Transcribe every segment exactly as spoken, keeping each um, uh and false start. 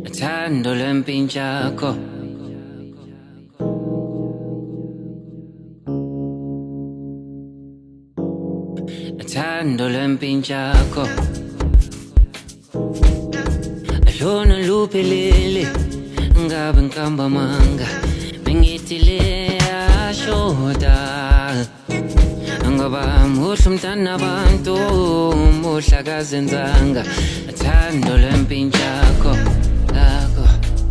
Thando lempinchako Thando lempinchako Lona luphelele ngabe nkamba manga bengithile ashoda ngoba muhle umntana abantu muhle kazenzanga Thando lempinchako lakho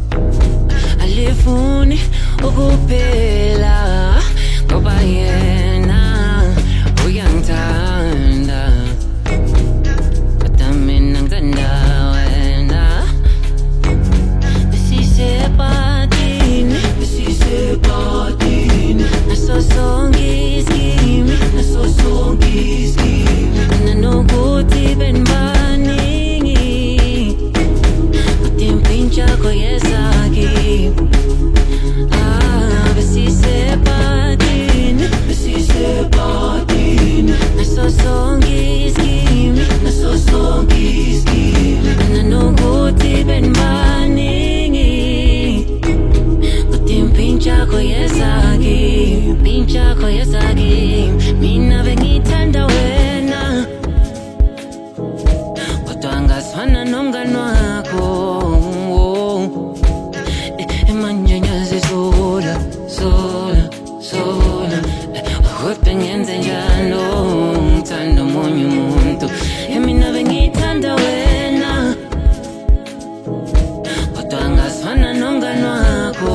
alifuni ukuphela ngoba yena uyangithanda kodwa mina ngithanda wena besisebhadini besisebhadini naso sonke iskimi naso sonke iskimi nanokuthi benbaningi kodwa impinchako yesaki ah besisebhadini besisebhadini naso sonke iskimi naso sonke iskimi nanokuthi benbaningi kodwa impinchako yesaki impinchako yesaki mina bengithanda wena kodwa ngasifana nomngani wakho emanjenyaze sola sola sola kodwa ngenze njalo ngithanda omunye umuntu mina bengithanda wena kodwa ngasifana nomngani wakho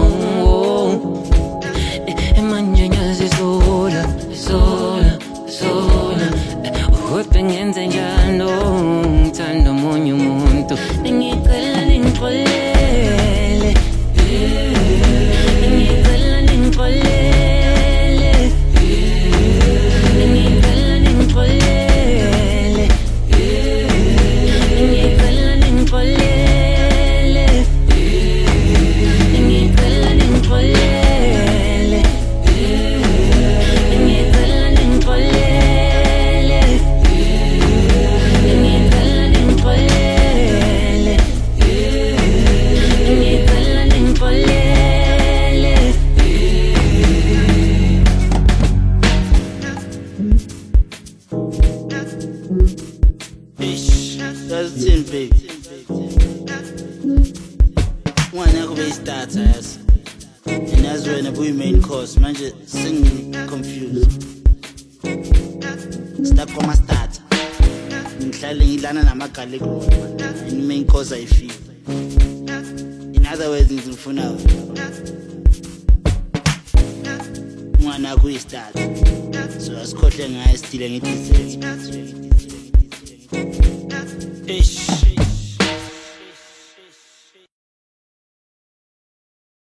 emanjenyaze sola sola sola kodwa ngenze njalo ngithanda omunye umuntu ngicela ningixolele ngicela ningixolele ngicela ningixolele ngicela ningixolele ngicela ningixolele ngicela ningixolele ngicela ningixolele ngicela ningixolele Ish, that's it, baby. One yakho beyisthatha yazi. And that's when I buy main course, manje sing confused. Stuck kwama start. Ngihlale ngidlana namagale ku. In main course I feel. In other words ngizifuna. Mwana yakho uyistart. So asikhohle ngaye stile ngithi. Ish